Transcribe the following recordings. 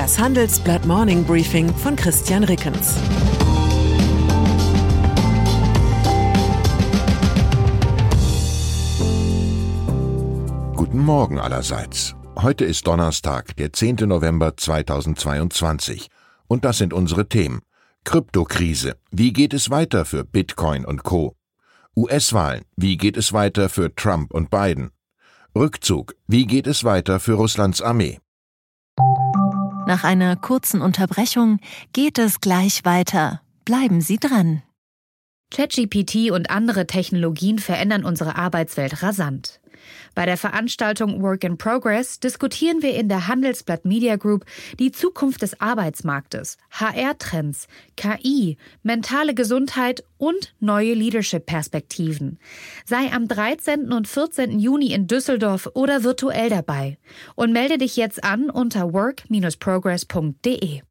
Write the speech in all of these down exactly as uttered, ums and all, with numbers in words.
Das Handelsblatt Morning Briefing von Christian Rickens. Guten Morgen allerseits. Heute ist Donnerstag, der zehnten November zweitausendzweiundzwanzig. Und das sind unsere Themen. Kryptokrise. Wie geht es weiter für Bitcoin und Co.? U S-Wahlen. Wie geht es weiter für Trump und Biden? Rückzug. Wie geht es weiter für Russlands Armee? Nach einer kurzen Unterbrechung geht es gleich weiter. Bleiben Sie dran. ChatGPT und andere Technologien verändern unsere Arbeitswelt rasant. Bei der Veranstaltung Work in Progress diskutieren wir in der Handelsblatt Media Group die Zukunft des Arbeitsmarktes, H R-Trends, K I, mentale Gesundheit und neue Leadership-Perspektiven. Sei am dreizehnten und vierzehnten Juni in Düsseldorf oder virtuell dabei und melde dich jetzt an unter work Bindestrich progress punkt de.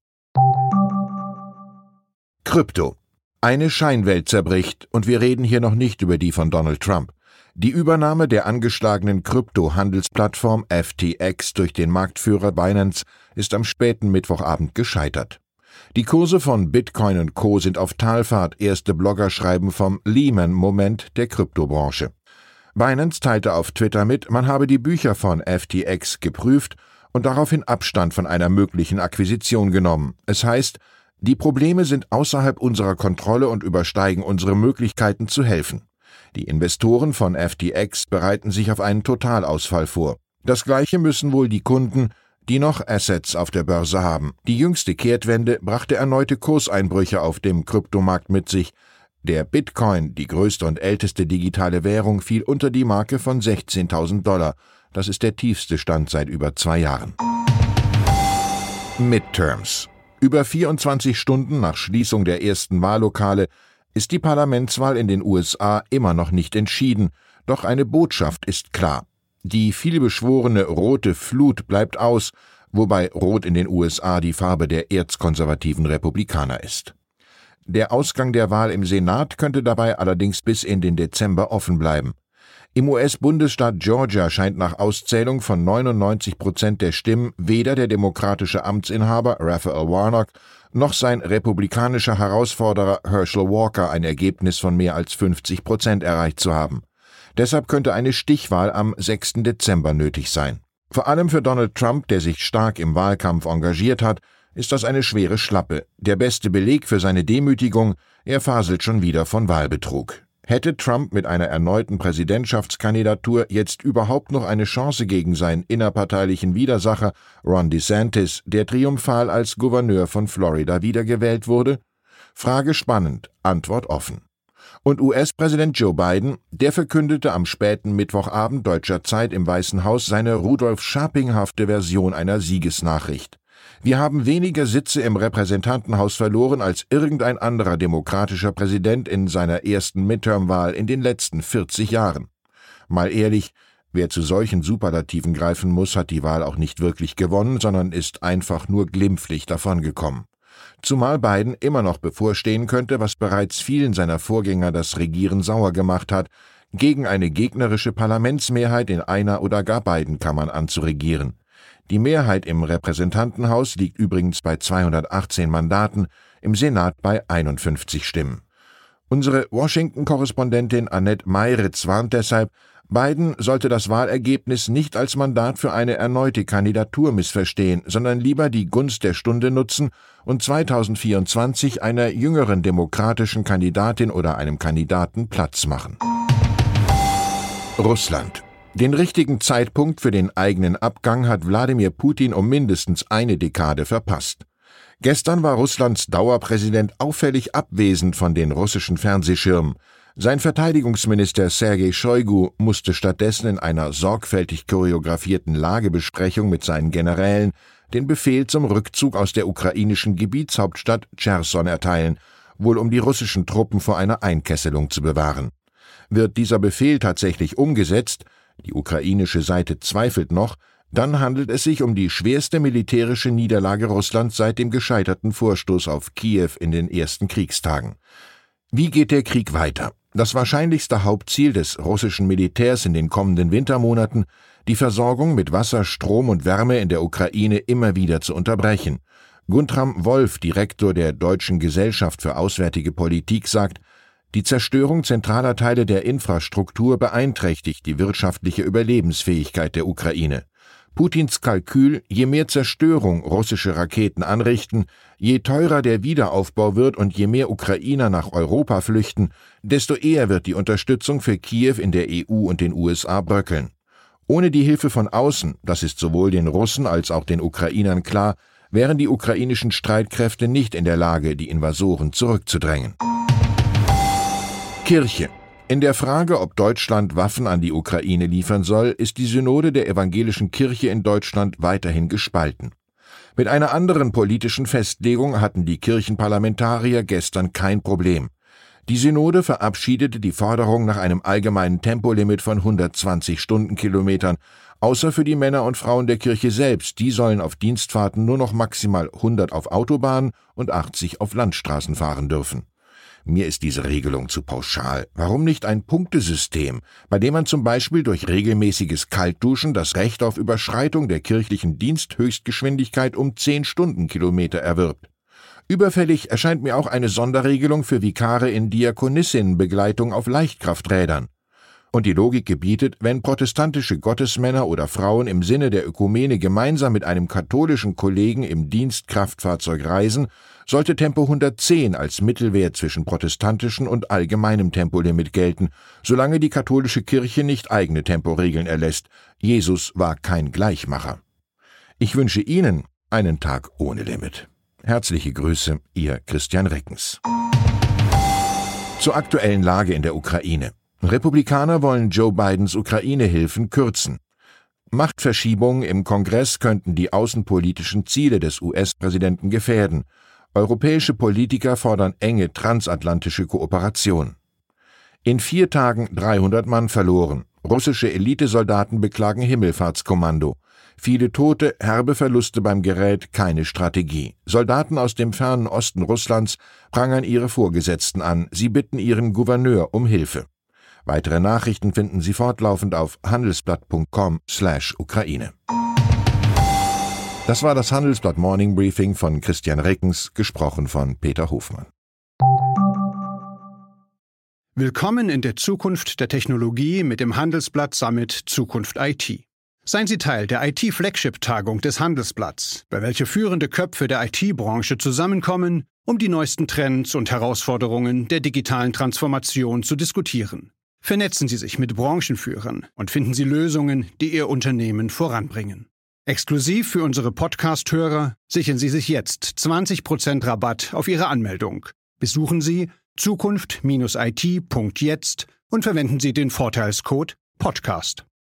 Krypto. Eine Scheinwelt zerbricht und wir reden hier noch nicht über die von Donald Trump. Die Übernahme der angeschlagenen Krypto-Handelsplattform F T X durch den Marktführer Binance ist am späten Mittwochabend gescheitert. Die Kurse von Bitcoin und Co. sind auf Talfahrt, erste Blogger schreiben vom Lehman-Moment der Kryptobranche. Binance teilte auf Twitter mit, man habe die Bücher von F T X geprüft und daraufhin Abstand von einer möglichen Akquisition genommen. Es heißt, die Probleme sind außerhalb unserer Kontrolle und übersteigen unsere Möglichkeiten zu helfen. Die Investoren von F T X bereiten sich auf einen Totalausfall vor. Das Gleiche müssen wohl die Kunden, die noch Assets auf der Börse haben. Die jüngste Kehrtwende brachte erneute Kurseinbrüche auf dem Kryptomarkt mit sich. Der Bitcoin, die größte und älteste digitale Währung, fiel unter die Marke von sechzehntausend Dollar. Das ist der tiefste Stand seit über zwei Jahren. Midterms. Über vierundzwanzig Stunden nach Schließung der ersten Wahllokale ist die Parlamentswahl in den U S A immer noch nicht entschieden, doch eine Botschaft ist klar. Die vielbeschworene rote Flut bleibt aus, wobei Rot in den U S A die Farbe der erzkonservativen Republikaner ist. Der Ausgang der Wahl im Senat könnte dabei allerdings bis in den Dezember offen bleiben. Im U S-Bundesstaat Georgia scheint nach Auszählung von neunundneunzig Prozent der Stimmen weder der demokratische Amtsinhaber Raphael Warnock noch sein republikanischer Herausforderer Herschel Walker ein Ergebnis von mehr als fünfzig Prozent erreicht zu haben. Deshalb könnte eine Stichwahl am sechsten Dezember nötig sein. Vor allem für Donald Trump, der sich stark im Wahlkampf engagiert hat, ist das eine schwere Schlappe. Der beste Beleg für seine Demütigung, er faselt schon wieder von Wahlbetrug. Hätte Trump mit einer erneuten Präsidentschaftskandidatur jetzt überhaupt noch eine Chance gegen seinen innerparteilichen Widersacher Ron DeSantis, der triumphal als Gouverneur von Florida wiedergewählt wurde? Frage spannend, Antwort offen. Und U S-Präsident Joe Biden, der verkündete am späten Mittwochabend deutscher Zeit im Weißen Haus seine Rudolf Scharpinghafte Version einer Siegesnachricht. Wir haben weniger Sitze im Repräsentantenhaus verloren als irgendein anderer demokratischer Präsident in seiner ersten Midterm-Wahl in den letzten vierzig Jahren. Mal ehrlich, wer zu solchen Superlativen greifen muss, hat die Wahl auch nicht wirklich gewonnen, sondern ist einfach nur glimpflich davongekommen. Zumal Biden immer noch bevorstehen könnte, was bereits vielen seiner Vorgänger das Regieren sauer gemacht hat, gegen eine gegnerische Parlamentsmehrheit in einer oder gar beiden Kammern anzuregieren. Die Mehrheit im Repräsentantenhaus liegt übrigens bei zweihundertachtzehn Mandaten, im Senat bei einundfünfzig Stimmen. Unsere Washington-Korrespondentin Annette Meiritz warnt deshalb, Biden sollte das Wahlergebnis nicht als Mandat für eine erneute Kandidatur missverstehen, sondern lieber die Gunst der Stunde nutzen und zweitausendvierundzwanzig einer jüngeren demokratischen Kandidatin oder einem Kandidaten Platz machen. Russland. Den richtigen Zeitpunkt für den eigenen Abgang hat Wladimir Putin um mindestens eine Dekade verpasst. Gestern war Russlands Dauerpräsident auffällig abwesend von den russischen Fernsehschirmen. Sein Verteidigungsminister Sergei Shoigu musste stattdessen in einer sorgfältig choreografierten Lagebesprechung mit seinen Generälen den Befehl zum Rückzug aus der ukrainischen Gebietshauptstadt Cherson erteilen, wohl um die russischen Truppen vor einer Einkesselung zu bewahren. Wird dieser Befehl tatsächlich umgesetzt, die ukrainische Seite zweifelt noch, dann handelt es sich um die schwerste militärische Niederlage Russlands seit dem gescheiterten Vorstoß auf Kiew in den ersten Kriegstagen. Wie geht der Krieg weiter? Das wahrscheinlichste Hauptziel des russischen Militärs in den kommenden Wintermonaten, die Versorgung mit Wasser, Strom und Wärme in der Ukraine immer wieder zu unterbrechen. Guntram Wolf, Direktor der Deutschen Gesellschaft für Auswärtige Politik, sagt, die Zerstörung zentraler Teile der Infrastruktur beeinträchtigt die wirtschaftliche Überlebensfähigkeit der Ukraine. Putins Kalkül, je mehr Zerstörung russische Raketen anrichten, je teurer der Wiederaufbau wird und je mehr Ukrainer nach Europa flüchten, desto eher wird die Unterstützung für Kiew in der E U und den U S A bröckeln. Ohne die Hilfe von außen, das ist sowohl den Russen als auch den Ukrainern klar, wären die ukrainischen Streitkräfte nicht in der Lage, die Invasoren zurückzudrängen. Kirche. In der Frage, ob Deutschland Waffen an die Ukraine liefern soll, ist die Synode der evangelischen Kirche in Deutschland weiterhin gespalten. Mit einer anderen politischen Festlegung hatten die Kirchenparlamentarier gestern kein Problem. Die Synode verabschiedete die Forderung nach einem allgemeinen Tempolimit von hundertzwanzig Stundenkilometern, außer für die Männer und Frauen der Kirche selbst. Die sollen auf Dienstfahrten nur noch maximal hundert auf Autobahnen und achtzig auf Landstraßen fahren dürfen. Mir ist diese Regelung zu pauschal. Warum nicht ein Punktesystem, bei dem man zum Beispiel durch regelmäßiges Kaltduschen das Recht auf Überschreitung der kirchlichen Diensthöchstgeschwindigkeit um zehn Stundenkilometer erwirbt? Überfällig erscheint mir auch eine Sonderregelung für Vikare in Diakonissinnenbegleitung auf Leichtkrafträdern. Und die Logik gebietet, wenn protestantische Gottesmänner oder Frauen im Sinne der Ökumene gemeinsam mit einem katholischen Kollegen im Dienstkraftfahrzeug reisen, sollte Tempo hundertzehn als Mittelwert zwischen protestantischen und allgemeinem Tempolimit gelten, solange die katholische Kirche nicht eigene Temporegeln erlässt. Jesus war kein Gleichmacher. Ich wünsche Ihnen einen Tag ohne Limit. Herzliche Grüße, Ihr Christian Rickens. Zur aktuellen Lage in der Ukraine. Republikaner wollen Joe Bidens Ukraine-Hilfen kürzen. Machtverschiebungen im Kongress könnten die außenpolitischen Ziele des U S-Präsidenten gefährden. Europäische Politiker fordern enge transatlantische Kooperation. In vier Tagen dreihundert Mann verloren. Russische Elitesoldaten beklagen Himmelfahrtskommando. Viele Tote, herbe Verluste beim Gerät, keine Strategie. Soldaten aus dem fernen Osten Russlands prangern ihre Vorgesetzten an. Sie bitten ihren Gouverneur um Hilfe. Weitere Nachrichten finden Sie fortlaufend auf handelsblatt punkt com slash Ukraine. Das war das Handelsblatt Morning Briefing von Christian Rickens, gesprochen von Peter Hofmann. Willkommen in der Zukunft der Technologie mit dem Handelsblatt Summit Zukunft I T. Seien Sie Teil der I T-Flagship-Tagung des Handelsblatts, bei welcher führende Köpfe der I T-Branche zusammenkommen, um die neuesten Trends und Herausforderungen der digitalen Transformation zu diskutieren. Vernetzen Sie sich mit Branchenführern und finden Sie Lösungen, die Ihr Unternehmen voranbringen. Exklusiv für unsere Podcast-Hörer sichern Sie sich jetzt zwanzig Prozent Rabatt auf Ihre Anmeldung. Besuchen Sie zukunft Bindestrich I T Punkt jetzt und verwenden Sie den Vorteilscode Podcast.